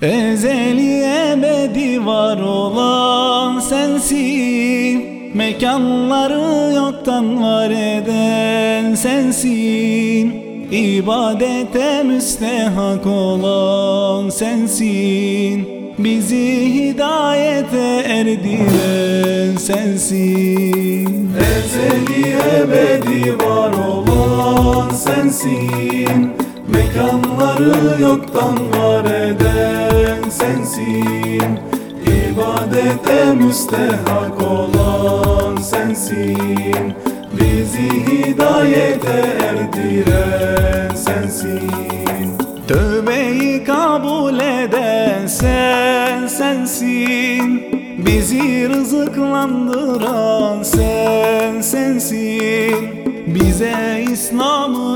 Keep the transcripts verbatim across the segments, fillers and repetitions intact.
Ezeli ebedi var olan sensin, mekanları yoktan var eden sensin, ibadete müstehak olan sensin, bizi hidayete erdiren sensin. Ezeli ebedi var olan sensin, mekanları yoktan var eden sensin, ibadete müstehak olan sensin, bizi hidayete erdiren sensin. Tövbeyi kabul eden sen sensin, bizi rızıklandıran sen sensin, bize İslam'ı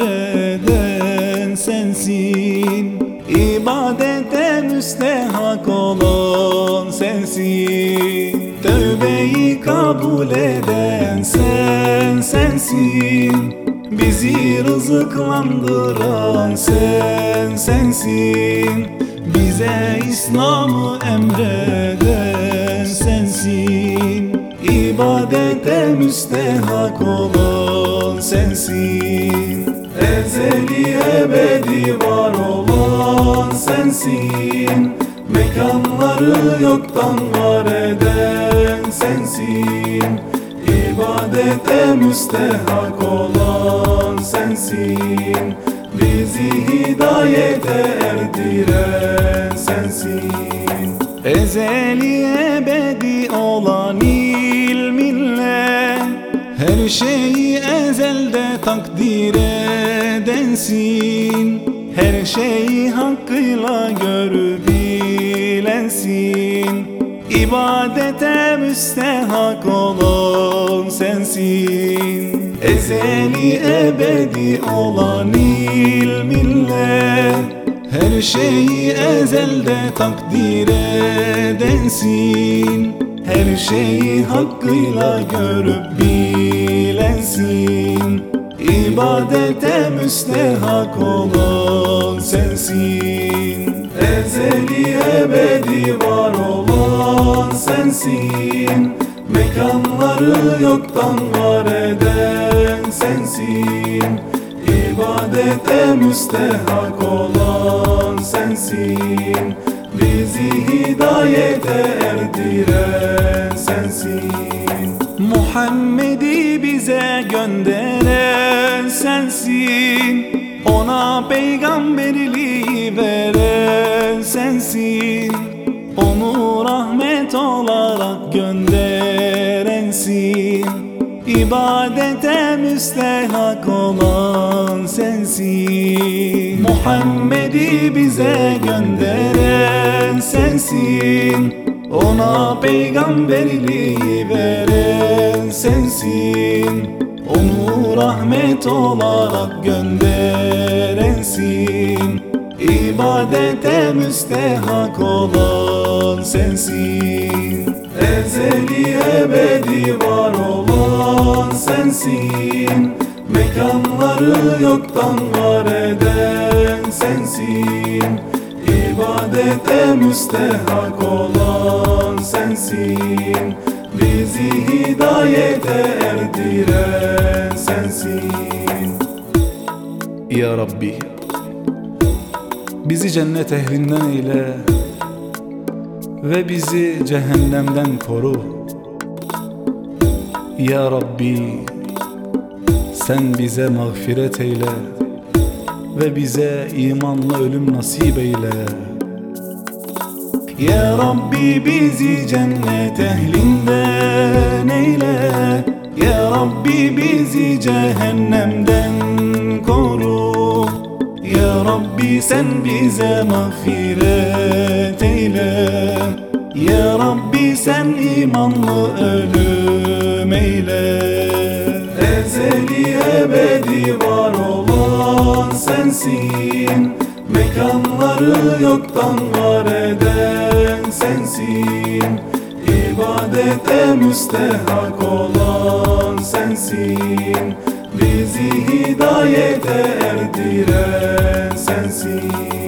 emreden sensin, ibadete müstehak olan sensin. Tövbeyi kabul eden sen sensin, bizi rızıklandıran sen sensin, bize İslam'ı emreden sensin, ibadete müstehak olan sensin. Ezeli ebedi var olan sensin, mekanları yoktan var eden sensin, ibadete müstehak olan sensin, bizi hidayete erdiren sensin. Ezeli ebedi olan ilminle her şeyi ezelde takdir edensin, her şeyi hakkıyla görüp bilensin, ibadete müstehak olan sensin. Ezeli ebedi olan ilminle her şeyi ezelde takdir edensin, her şeyi hakkıyla görüp bilensin, ibadete müstehak olan sensin. Ezeli ebedi var olan sensin, mekanları yoktan var eden sensin, ibadete müstehak olan sensin, bizi hidayete erdiren sensin. Muhammed'i bize gönderen sensin, ona peygamberliği veren sensin, onu rahmet olarak gönderensin, ibadete müstehak olan sensin. Muhammed'i bize gönderen sensin, ona peygamberliği veren sensin, onu rahmet olarak gönderensin, ibadete müstehak olan sensin. Ezeli ebedi var olan sensin, mekanları yoktan var eden sensin, ibadete müstehak olan sensin, bizi hidayete erdiren sensin. Ya Rabbi, bizi cennet ehlinden eyle ve bizi cehennemden koru. Ya Rabbi, sen bize mağfiret eyle ve bize imanla ölüm nasip eyle. Ya Rabbi, bizi cennet ehlinden eyle, Ya Rabbi, bizi cehennemden koru. Ya Rabbi, sen bize mağfiret eyle, Ya Rabbi, sen imanlı ölüm eyle. Ezeli ebedi var olan sensin, mekanları yoktan var eden sensin, ibadete müstehak olan sensin, bizi hidayete erdiren sensin.